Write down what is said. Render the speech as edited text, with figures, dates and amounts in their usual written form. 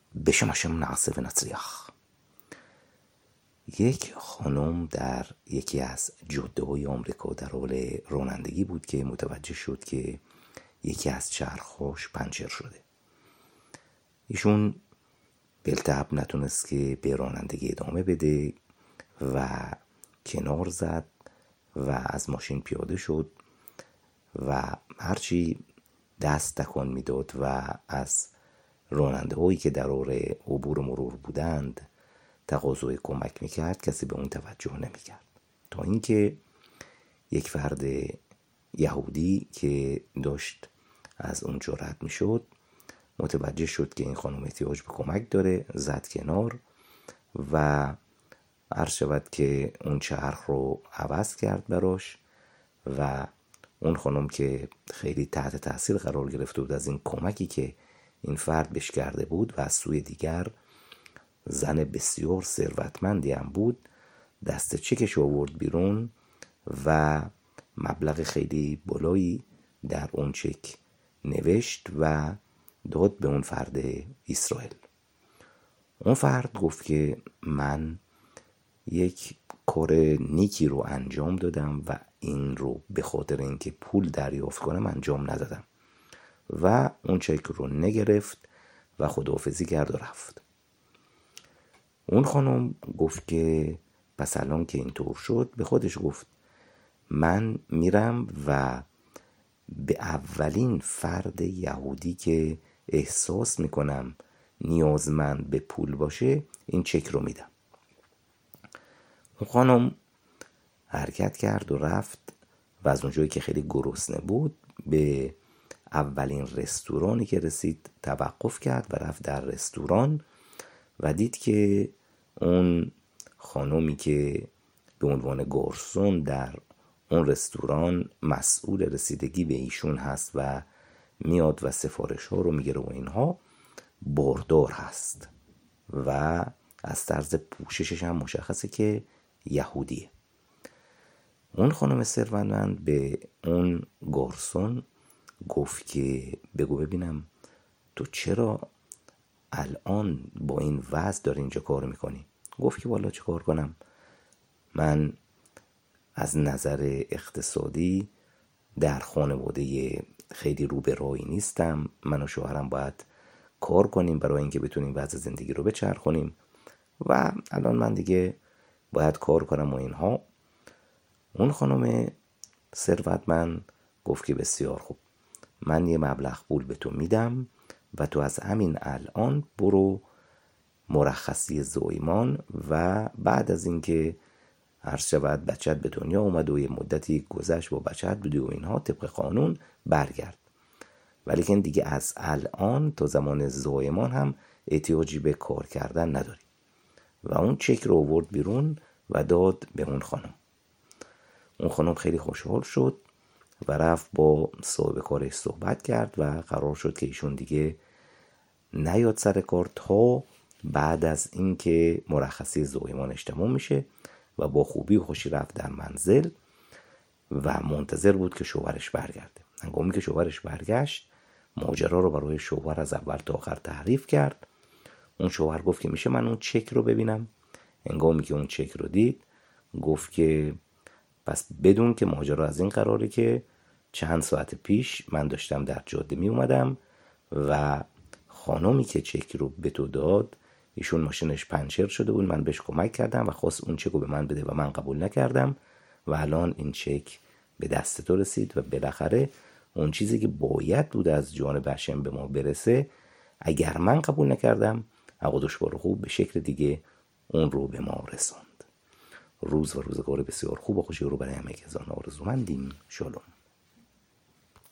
בשם هاشم ناصف نصریخ. یک خانم در یکی از جاده‌های آمریکا در حال رانندگی بود که متوجه شد که یکی از چرخ‌هاش پنچر شده. ایشون بالتبع نتونست که به رانندگی ادامه بده و کنار زد و از ماشین پیاده شد و هرچی دست تکان میداد و از راننده هایی که در حال عبور مرور بودند تقاضای کمک میکرد، کسی به اون توجه نمیکرد، تا اینکه یک فرد یهودی که داشت از اونجا رد میشد متوجه شد که این خانم احتیاج به کمک داره، زد کنار و عرض شود که اون چرخ رو عوض کرد براش و اون خانم که خیلی تحت تاثیر قرار گرفته بود از این کمکی که این فرد بهش کرده بود و از سوی دیگر زن بسیار ثروتمندی هم بود، دست چکش آورد بیرون و مبلغ خیلی بالایی در اون چک نوشت و داد به اون فرد اسرائیل. اون فرد گفت که من یک کار نیکی رو انجام دادم و این رو به خاطر اینکه پول دریافت کنم انجام ندادم و اون چک رو نگرفت و خداحافظی کرد و رفت. اون خانم گفت که پس الان که اینطور شد، به خودش گفت من میرم و به اولین فرد یهودی که احساس میکنم نیازمند به پول باشه این چک رو میدم. اون خانم حرکت کرد و رفت و از اونجایی که خیلی گرسنه بود به اولین رستورانی که رسید توقف کرد و رفت در رستوران و دید که اون خانمی که به عنوان گارسون در اون رستوران مسئول رسیدگی به ایشون هست و میاد و سفارش ها رو میگیره و اینها، باردار هست و از طرز پوششش هم مشخصه که یهودیه. اون خانم ثروتمند به اون گارسون گفت که بگو ببینم تو چرا الان با این وضع داری اینجا کار میکنی؟ گفت که والا چه کار کنم، من از نظر اقتصادی در خانواده خیلی رو به راهی نیستم، من و شوهرم باید کار کنیم برای اینکه بتونیم وضع زندگی رو بچرخونیم و الان من دیگه باید کار کنم و اینها. اون خانم ثروتمند گفت که بسیار خوب، من یه مبلغ پول به تو میدم و تو از همین الان برو مرخصی زایمان و بعد از اینکه عرض شود بچت به دنیا اومد و یه مدتی گذشت با بچت بودی و اینها طبق قانون برگرد، ولی که دیگه از الان تا زمان زایمان هم احتیاجی به کار کردن نداری. و اون چک رو آورد بیرون و داد به اون خانم. اون خانم خیلی خوشحال شد و رفت با صاحب کارش صحبت کرد و قرار شد که ایشون دیگه نیاد سر کار تا بعد از اینکه مرخصی زایمانش تموم میشه و با خوبی و خوشی رفت در منزل و منتظر بود که شوهرش برگرده. هنگامی که شوهرش برگشت ماجرا رو برای شوهر از اول تا آخر تعریف کرد. اون شوهر گفت که میشه من اون چک رو ببینم؟ هنگامی که اون چک رو دید گفت که پس بدون که ماجرا از این قراره که چند ساعت پیش من داشتم در جاده می اومدم و خانمی که چک رو به تو داد ایشون ماشینش پنچر شده بود، من بهش کمک کردم و خواست اون چک رو به من بده و من قبول نکردم و الان این چک به دست تو رسید و بالاخره اون چیزی که باید بود از جانب هاشم به ما برسه اگر من قبول نکردم عقدش بار خوب به شکل دیگه اون رو به ما رساند. روز و روزگار بسیار خوب و خوشی رو برای همه کسان آرزومندیم. شالوم.